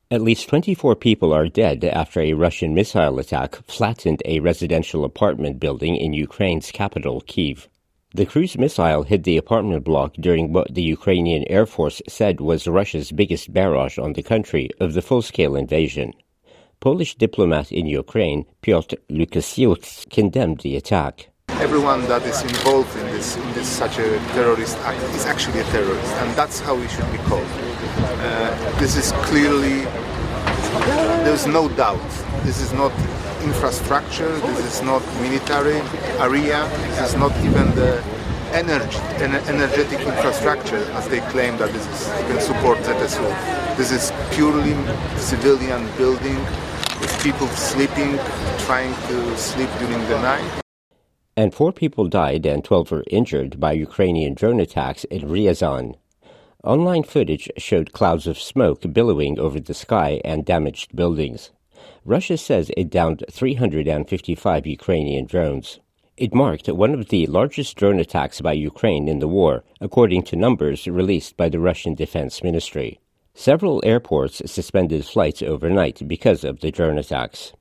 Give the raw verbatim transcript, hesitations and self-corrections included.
At least twenty-four people are dead after a Russian missile attack flattened a residential apartment building in Ukraine's capital, Kyiv. The cruise missile hit the apartment block during what the Ukrainian Air Force said was Russia's biggest barrage on the country of the full-scale invasion. Polish diplomat in Ukraine, Piotr Lukasiewicz, condemned the attack. Everyone that is involved in this, in this such a terrorist act is actually a terrorist, and that's how we should be called. Uh, this is clearly, there's no doubt, this is not infrastructure, this is not military area, this is not even the energy, energetic infrastructure as they claim that this is, can support Z S U. This is purely civilian building with people sleeping, trying to sleep during the night. And four people died and twelve were injured by Ukrainian drone attacks in Ryazan. Online footage showed clouds of smoke billowing over the sky and damaged buildings. Russia says it downed three hundred fifty-five Ukrainian drones. It marked one of the largest drone attacks by Ukraine in the war, according to numbers released by the Russian Defense Ministry. Several airports suspended flights overnight because of the drone attacks.